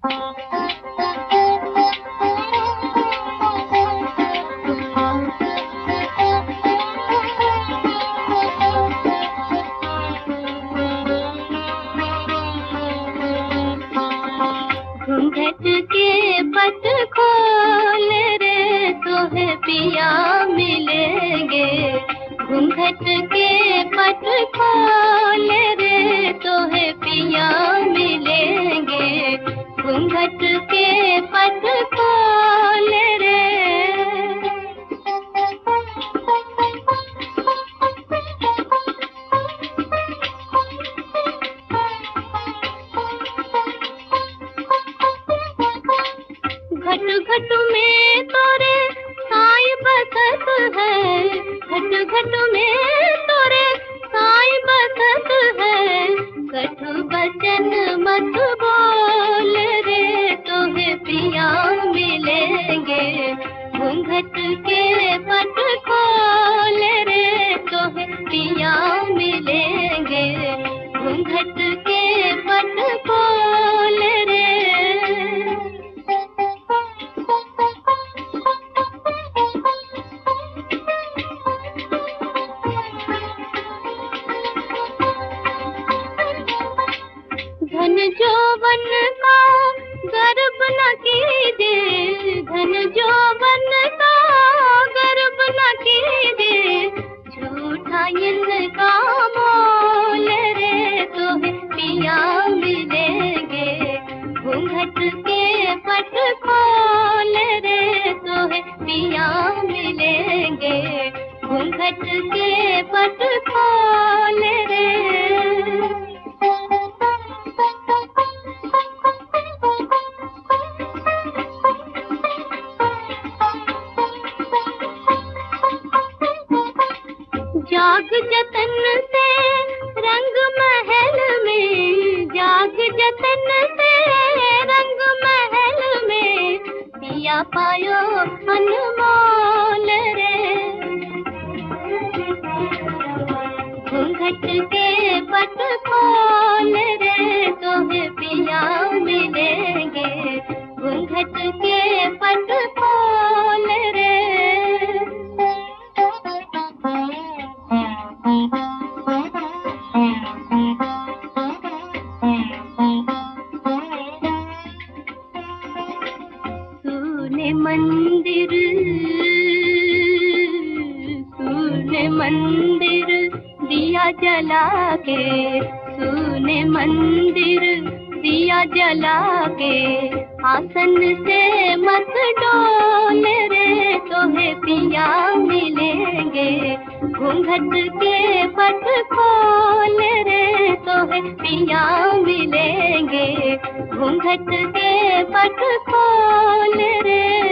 घूंघट के पट खोल रे तोहे पिया मिलेंगे। घूंघट के पट खोल रे तोहे पिया मिलेंगे। घूंघट के पट खोल रे। घट घट में तोरे साई बसत है। घट घट में तोरे साई बसत है। कटु बचन मत बोल रे तोहे पिया मिलेंगे। घूंघट के पट खोल रे तोहे पिया मिलेंगे। घूंघट के पट खोल रे। धन जौवन का गर्व न कीजिए। धन जौवन का गर्व न कीजिए। झूठा इनका मोल रे तोहे पिया मिलेंगे। घूंघट के पट खोल रे तोहे पिया मिलेंगे। घूंघट के पट खोल रे। जाग जतन से रंग महल में। जाग जतन से रंग महल में। पिया पायो अनमोल रे। घूंघट के पट खोल रे तोहे पिया मिलेंगे। घूंघट के पट खोल रे। तूने मंदिर दिया जला के। तूने मंदिर दिया जला के। आसन से मत डोल रे तोहे पिया मिलेंगे। घूंघट के पट खोल रे तोहे पिया मिलेंगे। घूंघट के पट खोल रे।